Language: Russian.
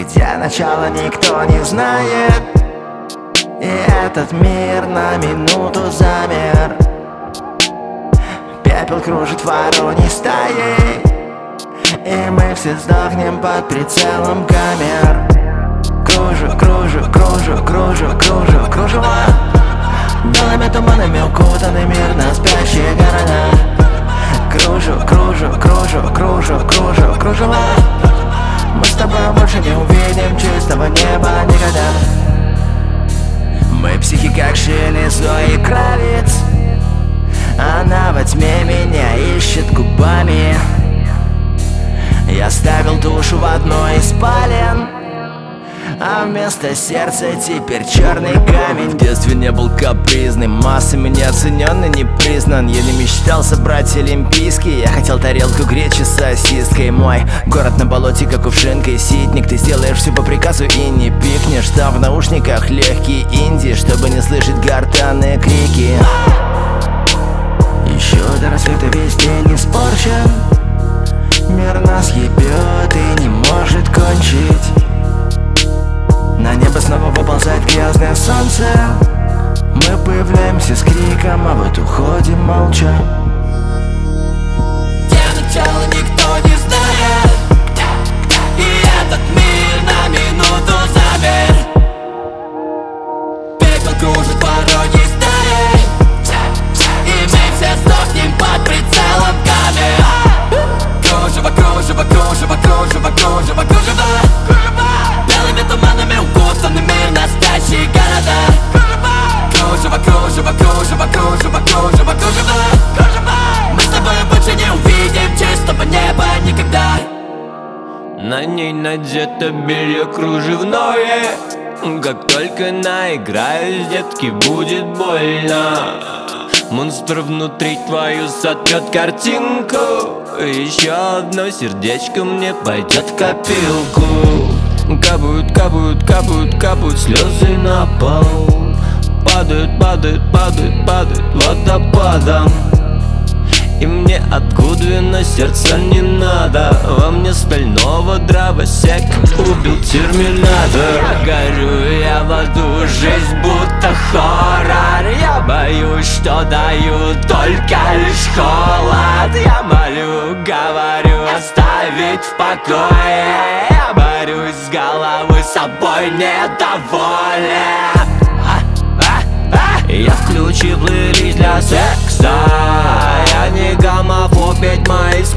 где начало никто не знает. И этот мир на минуту замер. Пепел кружит вороньей стаей, и мы все сдохнем под прицелом камер. Кружу, кружу, кружу, кружу, кружу, кружево. Белыми туманами укутанный мир на спящие города. Кружу, кружу, кружу, кружу, кружу, кружево. Мы с тобой больше не увидим чистого неба никогда. Мы психи как Шелли, Зои Кравиц. Она во тьме меня ищет губами. Я ставил душу в одной из спален, а вместо сердца теперь черный камень. В детстве не был капризным, массами неоцененный, не признан. Я не мечтал собрать олимпийский. Я хотел тарелку гречи с сосиской. Мой город на болоте, как кувшинка и ситник. Ты сделаешь все по приказу и не пикнешь. Там в наушниках легкий инди, чтобы не слышать гортанные крики. Еще до рассвета весь день испорчен. Мир нас ебет и не может кончить. На небо снова выползает грязное солнце. Мы появляемся с криком, а вот уходим молча. Где начало никто не знает, и этот мир на минуту замер. Пепел кружит вороньей стаей, и мы все сдохнем под прицелом камер. Кружево, кружево, кружево, кружево, кружево, кружево. Белыми туманами укутанный мир на спящие города. Кружево, кружево, кружево, кружево, кружево, кружево. Мы с тобой больше не увидим чистого неба никогда. На ней надето белье кружевное. Как только наиграюсь, детки, будет больно. Монстр внутри твою сотрет картинку. Еще одно сердечко мне пойдет в копилку. Капают, капают, капают, капают слезы на пол. Падают, падают, падают, падают водопадом. И мне от Гудвина сердца не надо. Во мне стального дровосек убил терминатор. Я горю, я в аду, жизнь будто хоррор. Я боюсь, что даю только лишь холод. Я молю, говорю, оставить в покое. Я борюсь с головы, собой недоволен. Я включил плейлист для секса. Я не гомофоб, ведь мои